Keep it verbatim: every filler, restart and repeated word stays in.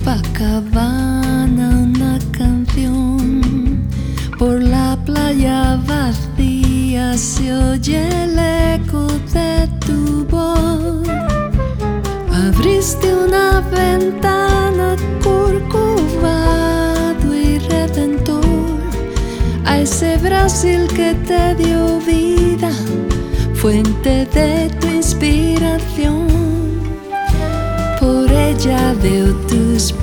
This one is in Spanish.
Copacabana, una canción. Por la playa vacía se oye el eco de tu voz. Abriste una ventana, curcovado y redentor, a ese Brasil que te dio vida, fuente de tu inspiración. Por ella veo